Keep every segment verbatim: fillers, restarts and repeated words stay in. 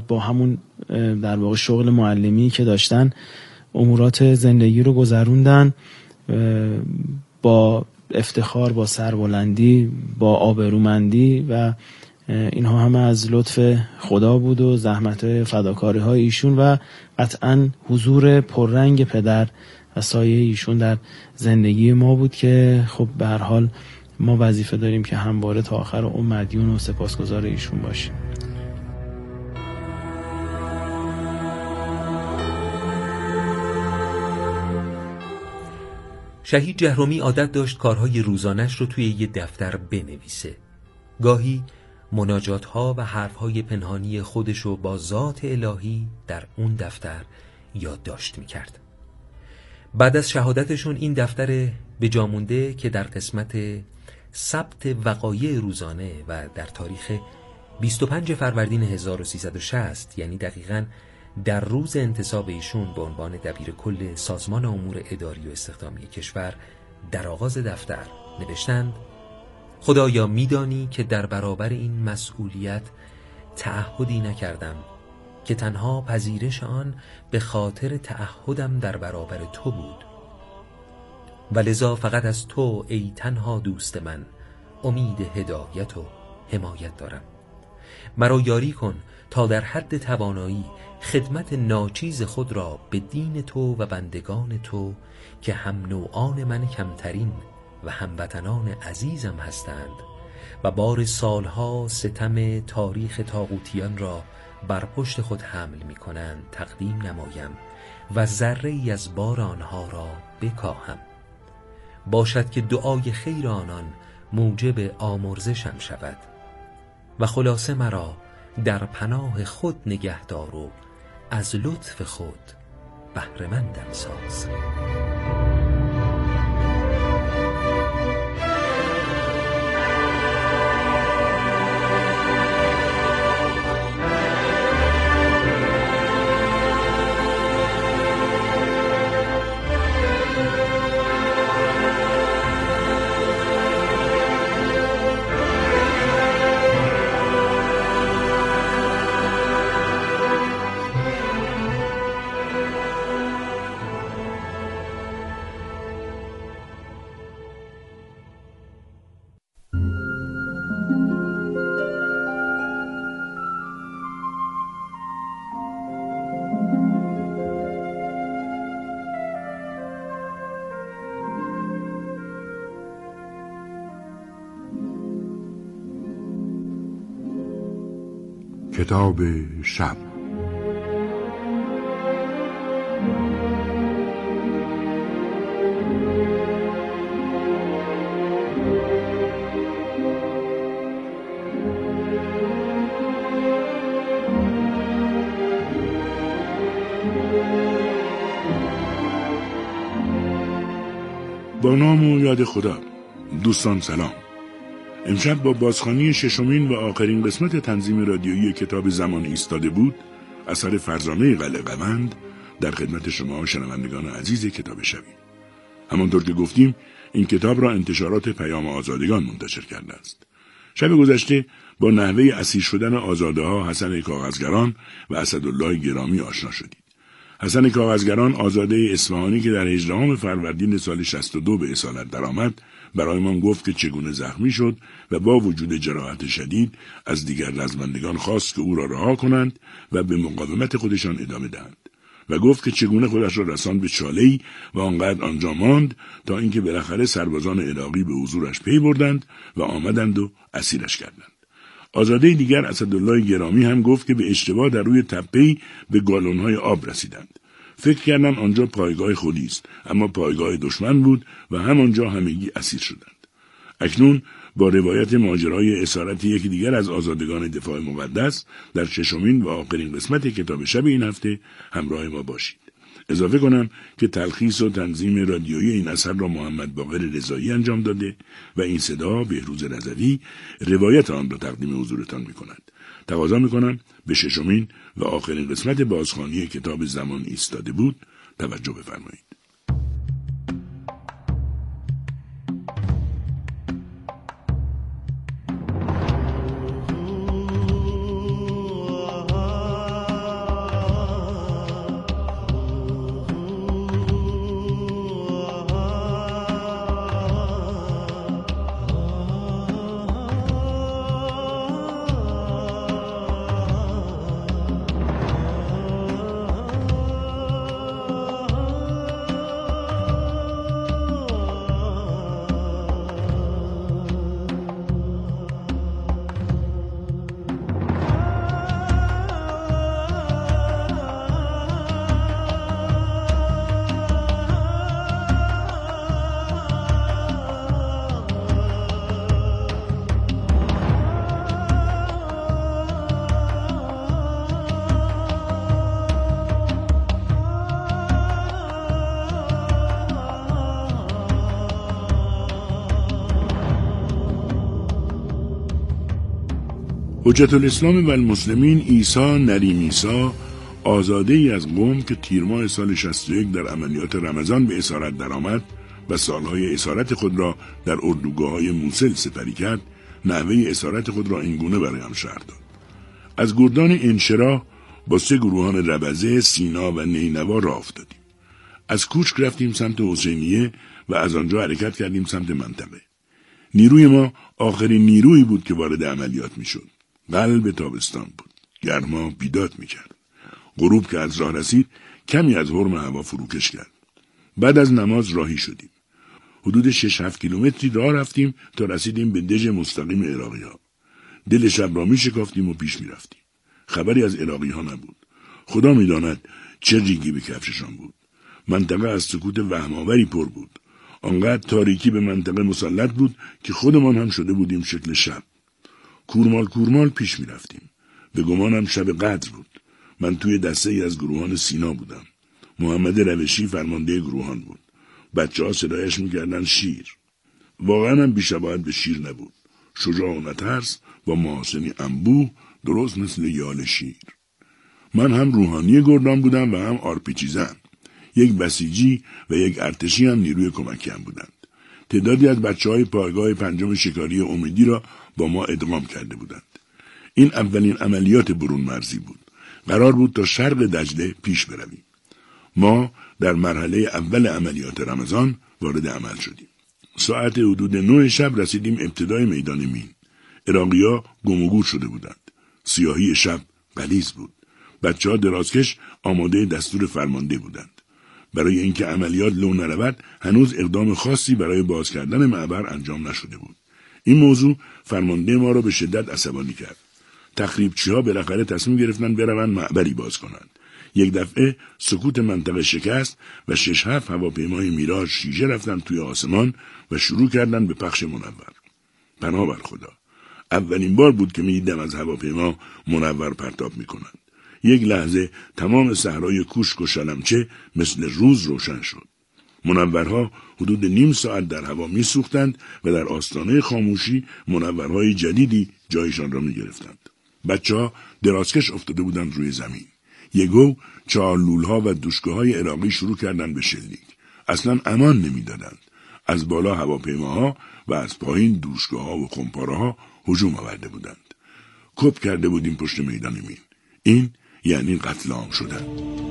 با همون در واقع شغل معلمی که داشتن امورات زندگی رو گذروندن با افتخار، با سربلندی، با آبرومندی و اینها همه از لطف خدا بود و زحمت فداکاری های ایشون و قطعا حضور پررنگ پدر و سایه ایشون در زندگی ما بود که خب به هر حال ما وظیفه داریم که همواره تا آخر عمر مدیون و سپاسگزار ایشون باشیم. شهید جهرمی عادت داشت کارهای روزانش رو توی یه دفتر بنویسه. گاهی مناجات‌ها و حرف‌های پنهانی خودش رو با ذات الهی در اون دفتر یادداشت می‌کرد. بعد از شهادتشون این دفتر به جا مونده که در قسمت ثبت وقایع روزانه و در تاریخ بیست و پنج فروردین هزار و سیصد و شصت، یعنی دقیقاً در روز انتصاب ایشون به عنوان دبیر کل سازمان امور اداری و استخدامی کشور در آغاز دفتر نوشتند: خدایا میدانی که در برابر این مسئولیت تعهدی نکردم که تنها پذیرش آن به خاطر تعهدم در برابر تو بود و لذا فقط از تو ای تنها دوست من امید هدایت و حمایت دارم. مرا یاری کن تا در حد توانایی خدمت ناچیز خود را به دین تو و بندگان تو که هم نوعان من کمترین و هموطنان عزیزم هستند و بار سالها ستم تاریخ طاغوتیان را بر پشت خود حمل می کنند تقدیم نمایم و ذره ای از بار آنها را بکاهم. باشد که دعای خیر آنان موجب آمرزشم شود و خلاصه مرا در پناه خود نگهدار و از لطف خود بهره‌مندم ساز. کتاب شب. با نام و یاد خدا. دوستان سلام. امشب با بازخوانی ششمین و آخرین قسمت تنظیم رادیویی کتاب زمان ایستاده بود، اثر فرزانه قلعه‌قوند، در خدمت شما شنوندگان عزیز کتاب شبی. همانطور که گفتیم این کتاب را انتشارات پیام آزادگان منتشر کرده است. شب گذشته با نحوه اسیر شدن آزاده ها حسن کاغذگران و اسدالله گرامی آشنا شدید. حسن کاغذگران آزاده اصفهانی که در هجدهم فروردین سال شصت و دو به اصالت درآمد برایمان گفت که چگونه زخمی شد و با وجود جراحت شدید از دیگر رزمندگان خواست که او را رها کنند و به مقاومت خودشان ادامه دهند و گفت که چگونه خودش را رساند به چاله‌ای و آنقدر آنجا ماند تا اینکه بالاخره سربازان عراقی به حضورش پی بردند و آمدند و اسیرش کردند. آزاده دیگر اسدالله گرامی هم گفت که به اشتباه در روی تپه‌ای به گالون‌های آب رسیدند. فکر کردند آنجا پایگاه خودی است، اما پایگاه دشمن بود و همانجا همگی اسیر شدند. اکنون با روایت ماجرای اسارت یکی دیگر از آزادگان دفاع مقدس در ششمین و آخرین قسمت کتاب شب این هفته همراه ما باشید. اضافه کنم که تلخیص و تنظیم رادیویی این اثر را محمد باقر رضایی انجام داده و این صدا بهروز رضوی روایت آن را تقدیم حضورتان می‌کند. تقاضا می‌کنم به ششمین و آخرین قسمت بازخوانی کتاب زمان ایستاده بود توجه بفرمایید. حجت الاسلام و المسلمین عیسی نریم عیسی، آزاده ای از قم که تیر ماه سال شصت و یک در عملیات رمضان به اسارت درآمد و سالهای اسارت خود را در اردوگاه‌های موصل سپری کرد، نحوه اسارت خود را اینگونه برایم شرح داد. از گردان انشراح با سه گروهان ربزه، سینا و نینوا راه افتادیم. از کوچک رفتیم سمت حسینیه و از آنجا حرکت کردیم سمت منطقه. نیروی ما آخرین نیرویی بود که وارد عملیات میشد. قلب تابستان بود. گرما بیداد میکرد. غروب که از راه رسید کمی از حرم هوا فروکش کرد. بعد از نماز راهی شدیم. حدود شش هفت کیلومتری راه رفتیم تا رسیدیم به دژ مستقیم عراقی ها. دل شب را می شکافتیم و پیش می رفتیم. خبری از عراقی ها نبود. خدا می داند چه ریگی به کفششان بود. منطقه از سکوت وهم‌آوری پر بود. آنقدر تاریکی به منطقه مسلط بود که خودمان هم شده بودیم شکل شب. کورمال کورمال پیش می رفتیم. به گمانم شب قدر بود. من توی دسته ای از گروهان سینا بودم. محمد روشی فرمانده گروهان بود. بچه ها صدایش می کردن شیر. واقعا هم بیشباهت به شیر نبود. شجاع و نترس با محاسنی انبوه درست مثل یال شیر. من هم روحانی گردان بودم و هم آرپیچی زن. یک بسیجی و یک ارتشی هم نیروی کمکی هم بودند. تعدادی از بچه های پایگاه پنجم شکاری امیدی را با ما ادغام کرده بودند. این اولین عملیات برون مرزی بود. قرار بود تا شرق دجله پیش برویم. ما در مرحله اول عملیات رمضان وارد عمل شدیم. ساعت حدود نه شب رسیدیم ابتدای میدان مین. عراقی‌ها گم و گور شده بودند. سیاهی شب غلیظ بود. بچه‌ها درازکش آماده دستور فرمانده بودند. برای اینکه عملیات لو نرود هنوز اقدام خاصی برای باز کردن معبر انجام نشده بود. این موضوع فرمانده ما را به شدت عصبانی کرد. تخریبچی‌ها بالاخره تصمیم گرفتند بروند معبری باز کنند. یک دفعه سکوت منطقه شکست و شش هفت هواپیمای میراژ شیشه رفتند توی آسمان و شروع کردند به پخش منور. پناه بر خدا. اولین بار بود که می‌دیدم از هواپیما منور پرتاب می‌کنند. یک لحظه تمام صحرای کوشک و شلمچه مثل روز روشن شد. منورها حدود نیم ساعت در هوا می‌سوختند و در آستانه خاموشی منورهای جدیدی جایشان را می‌گرفتند. بچه‌ها درازکش افتاده بودند روی زمین. یگو چهار لولها و دوشکه‌های عراقی شروع کردند به شلیک. اصلاً امان نمی‌دادند. از بالا هواپیماها و از پایین دوشکه‌ها و خمپاره‌ها هجوم آورده بودند. کپ کرده بودیم پشت میدان مین. این یعنی قتل عام شدن.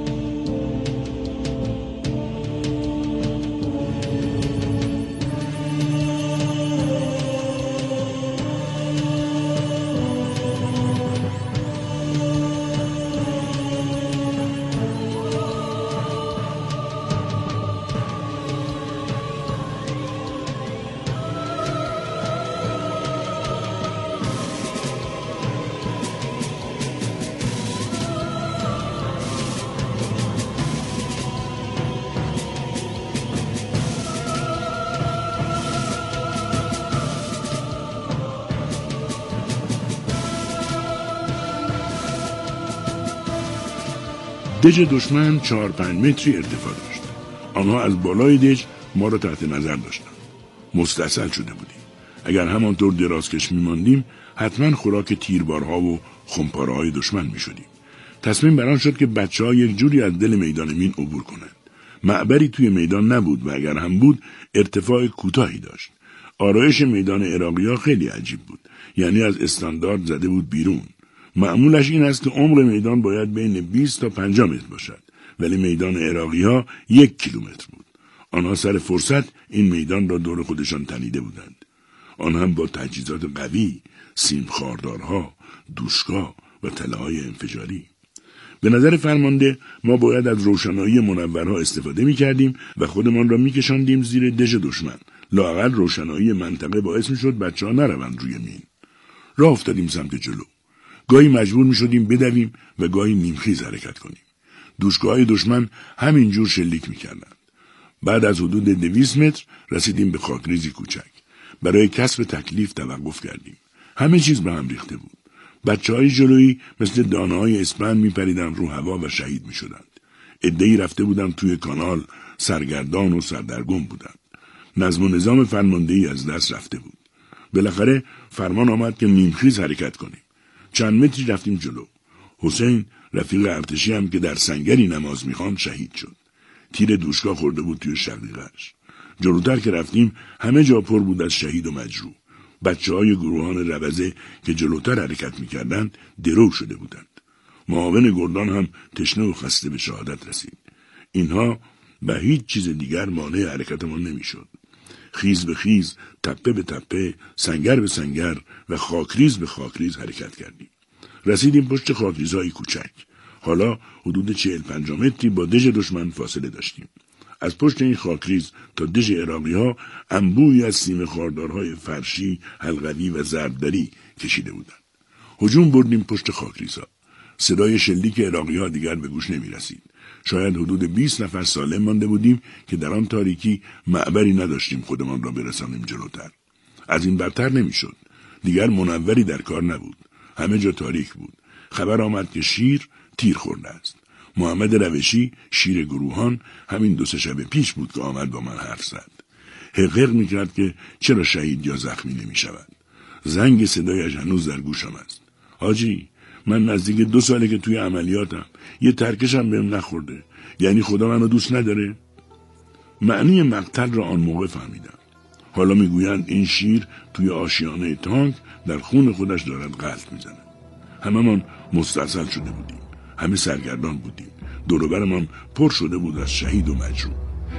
دژ دشمن چهار پنج متری ارتفاع داشت. آنها از بالای دژ ما را تحت نظر داشتند. مستصل شده بودیم. اگر همانطور درازکش می‌ماندیم حتما خوراک تیربارها و خمپاره‌های دشمن می‌شدیم. تصمیم بر آن شد که بچه‌ها یک جوری از دل میدان مین عبور کنند. معبری توی میدان نبود و اگر هم بود ارتفاع کوتاهی داشت. آرایش میدان عراقی‌ها خیلی عجیب بود. یعنی از استاندارد زده بود بیرون. معمولش این است که عمر میدان باید بین بیست تا پنجاه متر باشد، ولی میدان عراقی‌ها یک کیلومتر بود. آنها سر فرصت این میدان را دور خودشان تنیده بودند. آن هم با تجهیزات قوی، سیم خاردارها، دوشکا و تله‌های انفجاری. به نظر فرمانده ما باید از روشنایی منورها استفاده می‌کردیم و خودمان را می‌کشاندیم زیر دژ دشمن. لااقل روشنایی منطقه باعث می‌شد بچه‌ها نروند روی مین. راه افتادیم سمت جلو. گاهی مجبور می شدیم بدویم و گاهی نیمخیز حرکت کنیم. دوشکه‌های دشمن همین جور شلیک می کردند. بعد از حدود دویست متر رسیدیم به خاکریزی کوچک. برای کسب تکلیف توقف کردیم. همه چیز به هم ریخته بود. بچه‌های جلویی مثل دانه‌های اسپند می پریدن رو هوا و شهید می شدند. عده‌ای رفته بودند توی کانال، سرگردان و سردرگم بودند. نظم و نظام فرماندهی از دست رفته بود. بالاخره فرمان آمد که نیمخیز حرکت کنیم. چند متری رفتیم جلو. حسین رفیق ارتشی هم که در سنگری نماز میخواند شهید شد. تیر دوشکا خورده بود توی شقیقه‌اش. جلوتر که رفتیم همه جا پر بود از شهید و مجروح. بچه‌های گروهان روزه که جلوتر حرکت میکردند درو شده بودند. معاون گردان هم تشنه و خسته به شهادت رسید. اینها به هیچ چیز دیگر مانع حرکتمان نمیشد. خیز به خیز، تپه به تپه، سنگر به سنگر و خاکریز به خاکریز حرکت کردیم. رسیدیم پشت خاکریزهای کوچک. حالا حدود چهل پنجاه متری با دژ دشمن فاصله داشتیم. از پشت این خاکریز تا دژ عراقی‌ها انبوهی از سیم خاردارهای فرشی، حلقوی و ضربدری کشیده بودند. هجوم بردیم پشت خاکریزها. صدای شلیک عراقی‌ها دیگر به گوش نمی‌رسید. شاید حدود بیست نفر سالم مانده بودیم که در آن تاریکی معبری نداشتیم خودمان را برسانیم جلوتر. از این بدتر نمی‌شد. دیگر منوری در کار نبود. همه جا تاریک بود. خبر آمد که شیر تیر خورده است. محمد روشی، شیر گروهان، همین دو سه شب پیش بود که آمد با من حرف زد. حقیق میکرد که چرا شهید یا زخمی نمی شود. زنگ صدایش هنوز در گوشم است. حاجی، من نزدیک دو ساله که توی عملیاتم. یه ترکشم بهم نخورده. یعنی خدا منو دوست نداره؟ معنی مقتل را آن موقع فهمیدم. حالا میگویند این شیر توی آشیانه تانک در خون خودش دارد غلط میزند. همه‌مان مستاصل شده بودیم. همه سرگردان بودیم. دور و برمان پر شده بود از شهید و مجروح.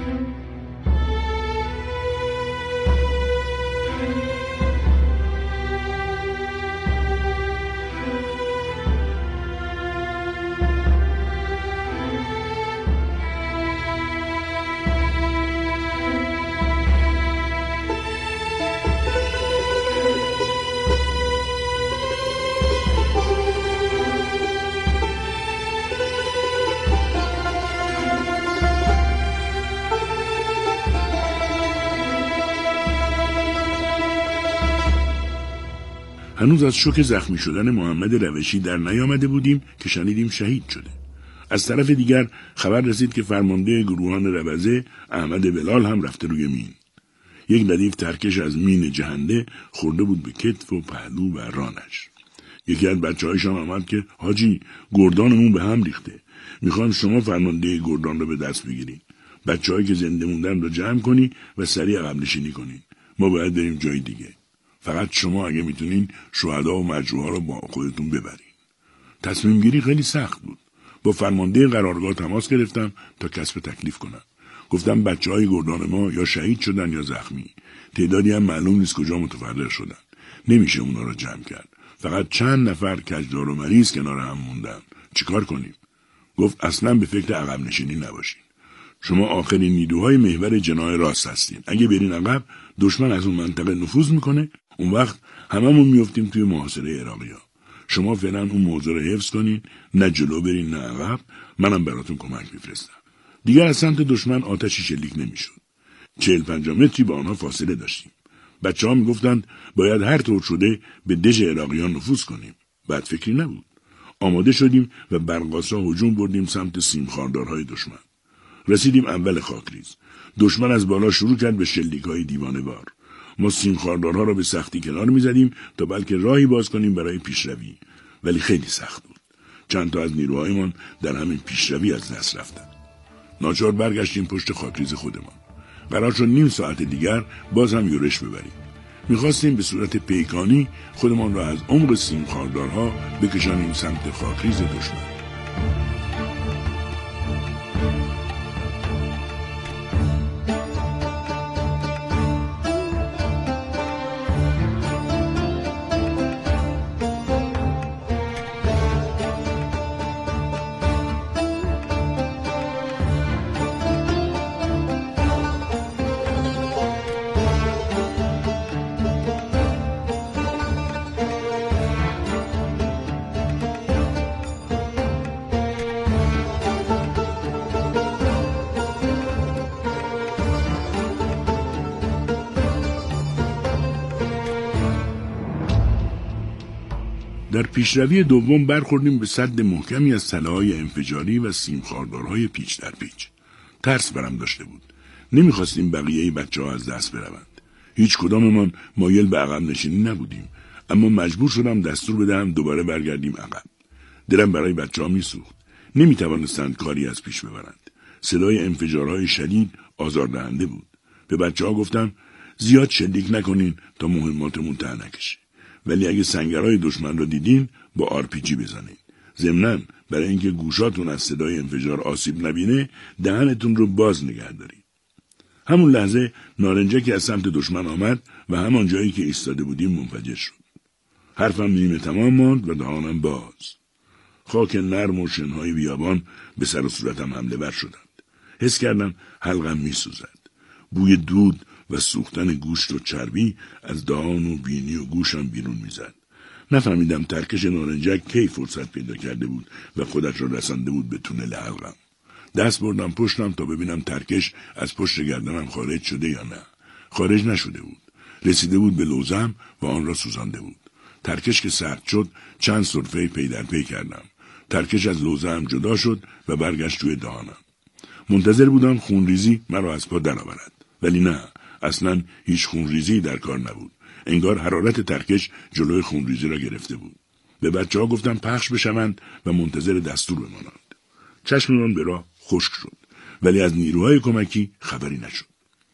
هنوز از شوک زخمی شدن محمد روشی در نیامده بودیم که شنیدیم شهید شده. از طرف دیگر خبر رسید که فرمانده گروهان روزه احمد بلال هم رفته روی مین. یک ردیف ترکش از مین جهنده خورده بود به کتف و پهلو و رانش. یکی از بچه‌هایشان آمد که حاجی، گردانمون به هم ریخته. میخوام شما فرمانده گردان رو به دست بگیرید. بچه‌هایی که زنده موندن رو جمع کنی و سریع عقب نشینی کنین. ما باید بریم جای دیگه. فقط شما اگه میتونین شهدا و مجروحا رو با خودتون ببرین. تصمیم گیری خیلی سخت بود. با فرمانده قرارگاه تماس گرفتم تا کسب تکلیف کنم. گفتم بچه‌های گردان ما یا شهید شدن یا زخمی. تعدادی هم معلوم نیست کجا متفرق شدن. نمیشه اونا رو جمع کرد. فقط چند نفر کجدار و مریض کنار هم موندن. چیکار کنیم؟ گفت اصلا به فکر عقب نشینی نباشین. شما آخرین نیروهای محور جناح راست هستین. اگه برین عقب، دشمن از اون منطقه نفوذ میکنه. اون وقت هممون میافتیم توی محاصره عراقی‌ها. شما فعلا اون موضوع رو حفظ کنین، نه جلو برین نه عقب. منم براتون کمک میفرستم. دیگر از سمت دشمن آتشی شلیک نمیشد. چهل پنجاه متری با آنها فاصله داشتیم. بچه‌ها میگفتند باید هر طور شده به دژ عراقیان نفوذ کنیم. بد فکری نبود. آماده شدیم و برق‌آسا هجوم بردیم سمت سیمخاردارهای دشمن. رسیدیم اول خاکریز. دشمن از بالا شروع کرد به شلیک‌های دیوانه‌وار. ما سیمخاردارها را به سختی کنار می‌زدیم تا بلکه راهی باز کنیم برای پیشروی، ولی خیلی سخت بود. چند تا از نیروهایمان در همین پیشروی از دست رفتند. ناچار برگشتیم پشت خاکریز خودمان. قرار شد نیم ساعت دیگر باز هم یورش ببریم. می‌خواستیم به صورت پیکانی خودمان را از عمق سیمخاردارها بکشانیم سمت خاکریز دشمن. در پیشروی دوم برخوردیم به سد محکمی از تله‌های انفجاری و سیمخاردارهای پیچ در پیچ. ترس برم داشته بود. نمیخواستیم بقیه بچه‌ها از دست بروند. هیچ کداممان مایل به عقب نشینی نبودیم. اما مجبور شدم دستور بدهم دوباره برگردیم عقب. دلم برای بچه‌ها میسوخت. نمیتوانستند کاری از پیش ببرند. صدای انفجارهای شدید آزاردهنده بود. به بچه‌ها گفتم زیاد شلیک نکنین تا مهماتمون ته نکشه. ولی اگه سنگرهای دشمن رو دیدین با آر پی جی بزنین. ضمناً برای اینکه گوشاتون از صدای انفجار آسیب نبینه دهنتون رو باز نگه دارین. همون لحظه نارنجکی از سمت دشمن آمد و همان جایی که ایستاده بودیم منفجر شد. حرفم نیمه تمام ماند و دهانم باز. خاک نرم و شنهای بیابان به سر و صورتم حمله ور شدند. حس کردم حلقم می سوزد. بوی دود و سوختن گوشت و چربی از دهان و بینی و گوشم بیرون می زد. نفهمیدم ترکش نارنجک کی فرصت پیدا کرده بود و خودش را رسانده بود به تونل حلقم. دست بردم پشتم تا ببینم ترکش از پشت گردنم خارج شده یا نه. خارج نشده بود. رسیده بود به لوزم و آن را سوزانده بود. ترکش که سرد شد چند سرفه پی در پی کردم. ترکش از لوزم جدا شد و برگشت توی دهانم. منتظر بودم خونریزی مرا از پا درآورد. ولی نه، اصلاً هیچ خونریزی در کار نبود. انگار حرارت ترکش جلوی خونریزی را گرفته بود. به بچه‌ها گفتم پخش بشوند و منتظر دستور بمانند. چشممان به راه خشک شد، ولی از نیروهای کمکی خبری نشد.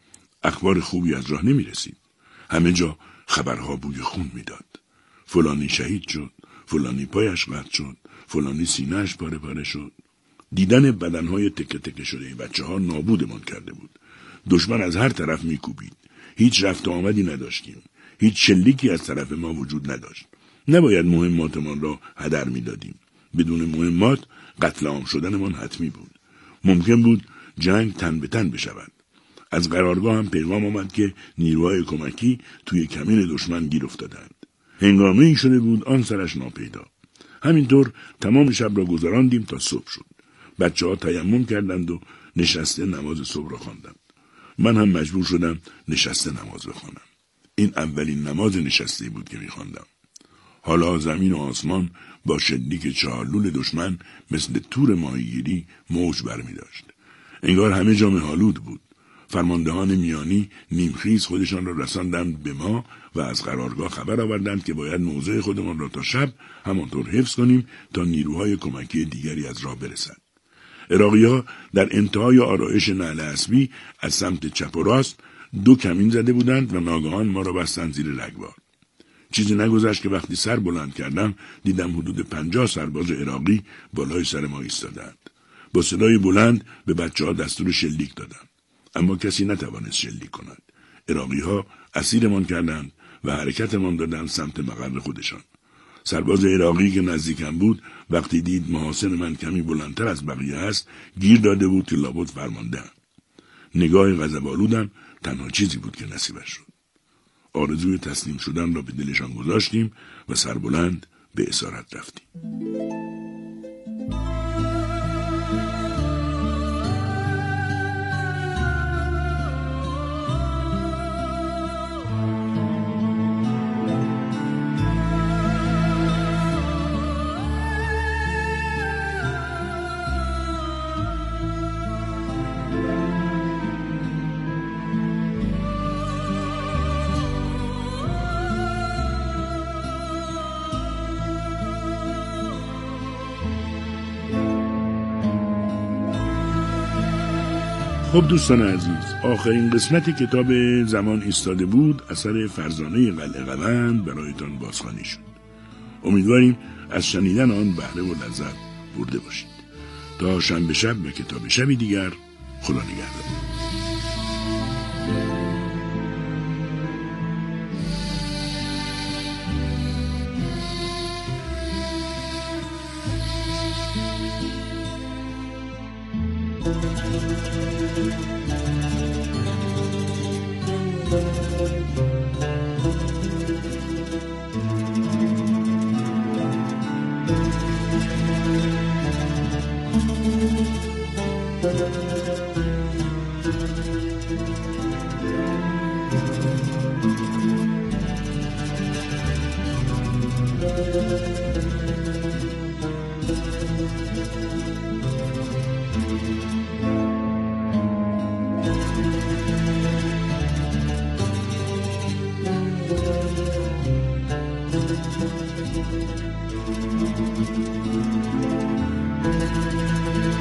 اخبار خوبی از راه نمی رسید. همه جا خبرها بوی خون میداد. فلانی شهید شد، فلانی پایش قطع شد، فلانی سینه‌اش پاره پاره شد. دیدن بدنهای تکه تکه شده بچه‌ها نابودمان کرده بود. دشمن از هر طرف میکوبید. هیچ رفت و آمدی نداشتیم. هیچ شلیکی از طرف ما وجود نداشت. نباید مهماتمان را هدر میدادیم. بدون مهمات قتل عام شدنمان حتمی بود. ممکن بود جنگ تن به تن بشود. از قرارگاه هم پیغام آمد که نیروهای کمکی توی کمین دشمن گیر افتادند. هنگامه ای شده بود آن سرش ناپیدا. همینطور تمام شب را گذراندیم تا صبح شد. بچه‌ها تیمم کردند و نشسته نماز صبح را خواندند. من هم مجبور شدم نشسته نماز بخوانم. این اولین نماز نشسته بود که می‌خواندم. حالا زمین و آسمان با شلیک چهارلول دشمن مثل تور ماهیگیری موج برمی داشت. انگار همه جا مه‌آلود بود. فرماندهان میانی نیمخیز خودشان را رساندند به ما و از قرارگاه خبر آوردند که باید موضع خودمان را تا شب همانطور حفظ کنیم تا نیروهای کمکی دیگری از راه برسند. عراقی‌ها در انتهای آرایش نعل اسبی از سمت چپ و راست دو کمین زده بودند و ناگهان ما را بستند زیر رگبار. چیزی نگذشت که وقتی سر بلند کردم دیدم حدود پنجاه سرباز عراقی بالای سر ما ایستادند. با صدای بلند به بچه‌ها دستور شلیک دادند. اما کسی نتوانست شلیک کند. عراقی‌ها اسیرمان کردند و حرکتمان دادند سمت مقر خودشان. سرباز عراقی که نزدیکم بود وقتی دید محاسن من کمی بلندتر از بقیه است گیر داده بود که لابد فرمانده‌ام. نگاه غضب‌آلودم تنها چیزی بود که نصیبش شد. آرزوی تسلیم شدن را به دلشان گذاشتیم و سربلند به اسارت رفتیم. خب دوستان عزیز، آخرین قسمت کتاب زمان ایستاده بود اثر فرزانه قلعه قوند برایتان بازخوانی شد. امیدواریم از شنیدن آن بهره و لذت برده باشید. تا شنبه شب و کتاب شبی دیگر، خدا نگهدار.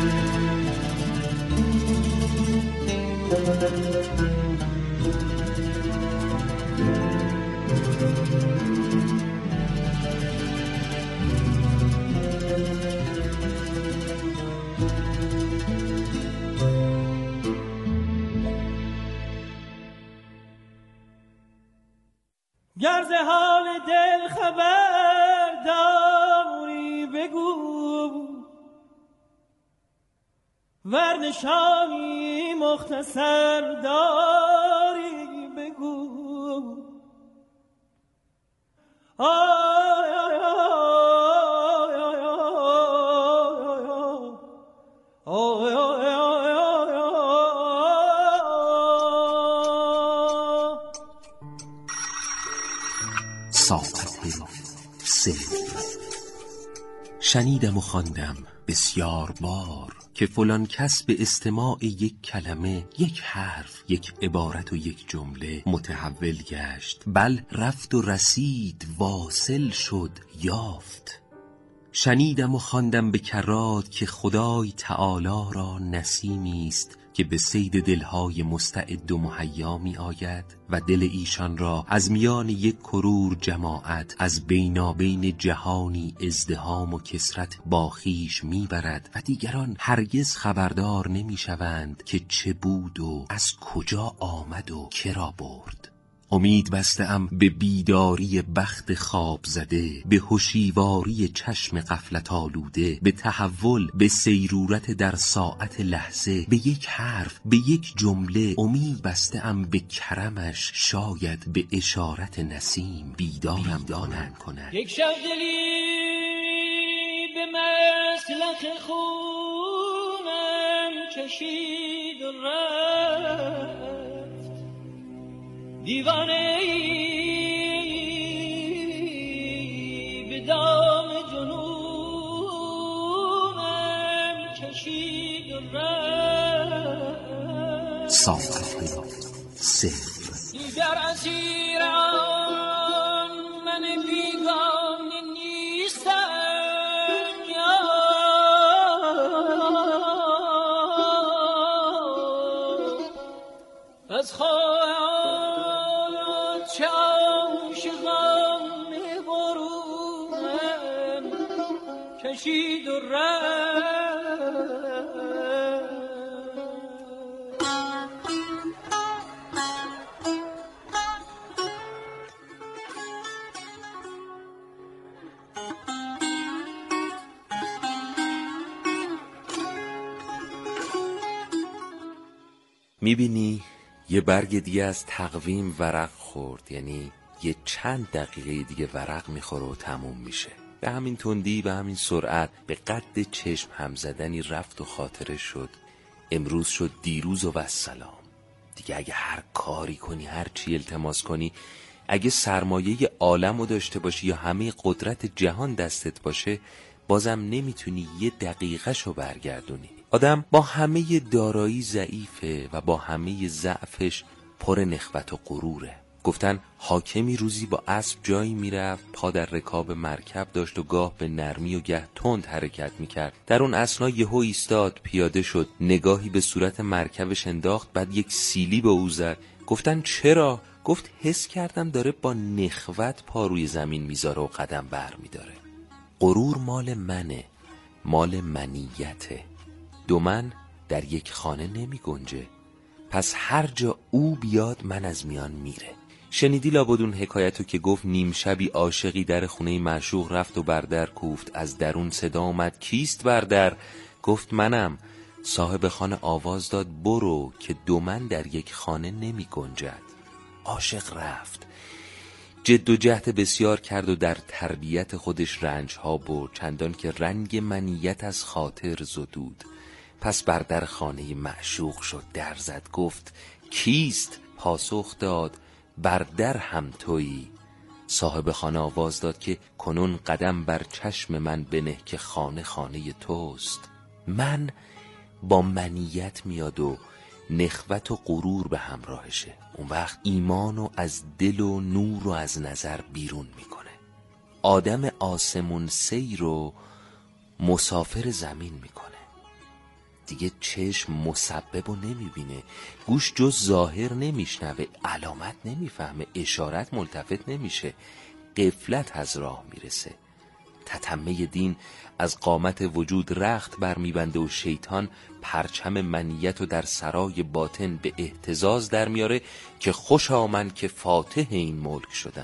گر ز حال دل خبر داری بگو، ور نشانی مختصر داری بگو. آی آی آی آی آی آی آی ساعت صفر. شنیدم و خواندم بسیار بار که فلان کس به استماع یک کلمه، یک حرف، یک عبارت و یک جمله متحول گشت، بل رفت و رسید، واصل شد، یافت. شنیدم و خواندم به کرات که خدای تعالی را نسیمی است که به صید دلهای مستعد و مهیا می آید و دل ایشان را از میان یک کرور جماعت از بینابین جهانی ازدحام و کثرت با خویش می برد و دیگران هرگز خبردار نمی شوند که چه بود و از کجا آمد و کرا برد. امید بسته‌ام به بیداری بخت خواب زده، به هوشیواری چشم غفلت آلوده، به تحول، به سیرورت در ساعت لحظه، به یک حرف، به یک جمله. امید بسته‌ام به کرمش، شاید به اشارت نسیم بیدارم دانند کند. یک شب دلی به مسلخ خونم کشید و رفت، دیوانه ای به دام جنونم کشید و رفت. ساعت صفر. دیگر اسیر آن من بیگانه نیستم، یا از خواهد چه عاشقان برونم کشید و رفت. میبینی یه برگ دیگه از تقویم ورق خورد، یعنی یه چند دقیقه دیگه ورق میخوره و تموم میشه. به همین تندی، به همین سرعت، به قد چشم هم زدنی رفت و خاطره شد. امروز شد دیروز و والسلام. دیگه اگه هر کاری کنی، هر چی التماس کنی، اگه سرمایه عالمو داشته باشی یا همه قدرت جهان دستت باشه، بازم نمیتونی یه دقیقه‌شو برگردونی. آدم با همه دارایی ضعیفه و با همه ضعفش پر نخوت و غروره. گفتن حاکمی روزی با اسب جایی میرفت، پا در رکاب مرکب داشت و گاه به نرمی و گه تند حرکت میکرد. در اون اثنا یهو ایستاد، پیاده شد، نگاهی به صورت مرکبش انداخت، بعد یک سیلی به او زد. گفتن چرا؟ گفت حس کردم داره با نخوت پا روی زمین میذاره و قدم بر میداره. غرور مال منه، مال منیته. دو من در یک خانه نمی گنجه، پس هر جا او بیاد من از میان میره. شنیدی لابد اون حکایتو که گفت نیم شبی عاشقی در خونه معشوق رفت و بر در کوفت، از درون صدا آمد کیست بر در؟ گفت منم. صاحب خانه آواز داد برو که دو من در یک خانه نمی گنجد. عاشق رفت، جد و جهد بسیار کرد و در تربیت خودش رنج ها برد، چندان که رنگ منیت از خاطر زدود. پس بر در خانه معشوق شد، در زد، گفت کیست؟ پاسخ داد بر در هم تویی. صاحب خانه آواز داد که کنون قدم بر چشم من بنه که خانه خانه توست. من با منیت میاد و نخوت و غرور به همراهشه. اون وقت ایمانو از دل و نور و از نظر بیرون میکنه. آدم آسمون سیر و مسافر زمین میکنه. دیگه چشم مسبب و نمیبینه، گوش جز ظاهر نمیشنوه، علامت نمیفهمه، اشارت ملتفت نمیشه، غفلت از راه میرسه. تتمه دین از قامت وجود رخت بر میبنده و شیطان پرچم منیت و در سرای باطن به اهتزاز در میاره که خوشا من که فاتح این ملک شدم.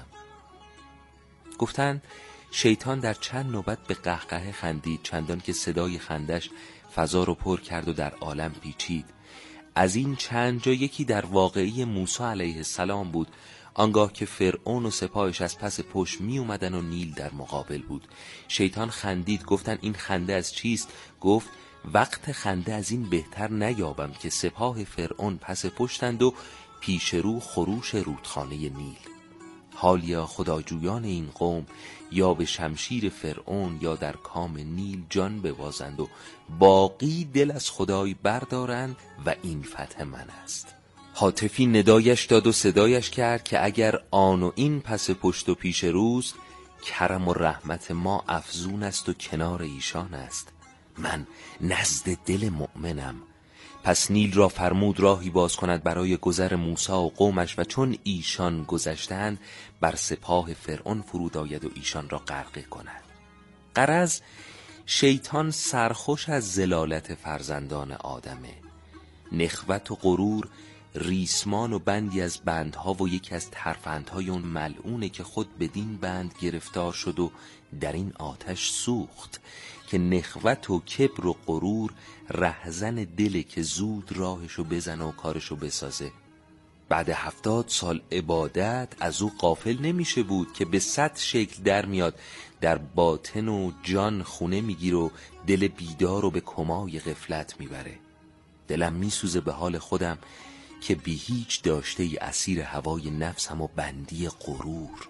گفتن شیطان در چند نوبت به قهقه خندید، چندان که صدای خندش فضا رو پر کرد و در عالم پیچید. از این چند جا یکی در واقعی موسی علیه السلام بود، آنگاه که فرعون و سپاهش از پس پشت می اومدن و نیل در مقابل بود. شیطان خندید. گفتن این خنده از چیست؟ گفت وقت خنده از این بهتر نیابم که سپاه فرعون پس پشتند و پیش رو خروش رودخانه نیل. حالیا خداجویان این قوم یا به شمشیر فرعون یا در کام نیل جان ببازند و باقی دل از خدای بردارند و این فتح من است. هاتفی ندایش داد و صدایش کرد که اگر آن و این پس پشت و پیش روست، کرم و رحمت ما افزون است و کنار ایشان است. من نزد دل مؤمنم. پس نیل را فرمود راهی باز کند برای گذر موسی و قومش و چون ایشان گذشتند بر سپاه فرعون فرود آید و ایشان را غرقه کند. غرض شیطان سرخوش از ذلالت فرزندان آدمه. نخوت و غرور ریسمان و بندی از بندها و یکی از ترفندهای اون ملعونه که خود بدین بند گرفتار شد و در این آتش سوخت، که نخوت و کبر و غرور رهزن دل که زود راهشو بزنه و کارشو بسازه. بعد هفتاد سال عبادت از او غافل نمیشه بود که به صد شکل در میاد، در باطن و جان خونه میگیر و دل بیدار رو به کمای غفلت میبره. دلم میسوزه به حال خودم که بی هیچ داشته ای اسیر هوای نفسم و بندی غرور.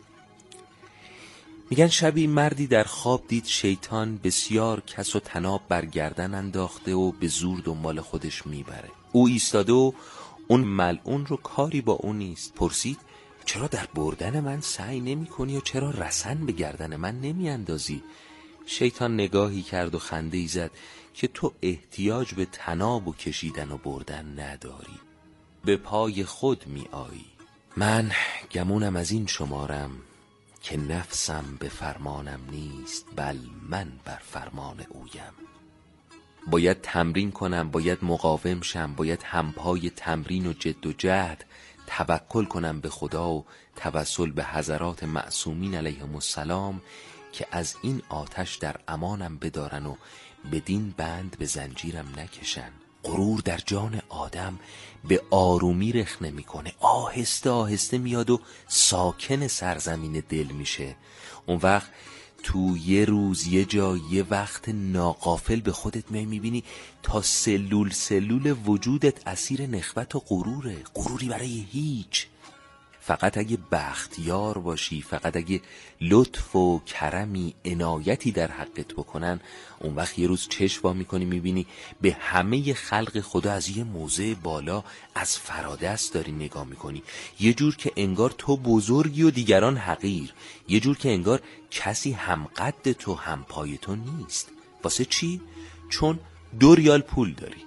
میگن شبی مردی در خواب دید شیطان بسیار کس و تناب بر گردن انداخته و به زور دنبال خودش میبره. او ایستاده و اون ملعون رو کاری با اون نیست. پرسید چرا در بردن من سعی نمی کنی و چرا رسن به گردن من نمی اندازی؟ شیطان نگاهی کرد و خنده ای زد که تو احتیاج به تناب و کشیدن و بردن نداری، به پای خود می آیی. من گمونم از این شمارم که نفسم به فرمانم نیست، بل من بر فرمان اویم. باید تمرین کنم، باید مقاوم شم، باید همپای تمرین و جد و جهد توکل کنم به خدا و توسل به حضرات معصومین علیهم السلام که از این آتش در امانم بدارن و بدین بند به زنجیرم نکشن. غرور در جان آدم به آرومی رخ نمیکنه، آهسته آهسته میاد و ساکن سرزمین دل میشه. اون وقت تو یه روز یه جا یه وقت ناغافل به خودت میبینی تا سلول سلول وجودت اسیر نخوت و غروره. غروری برای هیچ. فقط اگه بختیار باشی، فقط اگه لطف و کرمی عنایتی در حقت بکنن، اون وقت یه روز چشم وا میکنی میبینی به همه خلق خدا از یه موضع بالا از فرادست داری نگاه میکنی، یه جور که انگار تو بزرگی و دیگران حقیر، یه جور که انگار کسی هم قد تو هم پای تو نیست. واسه چی؟ چون دو ریال پول داری.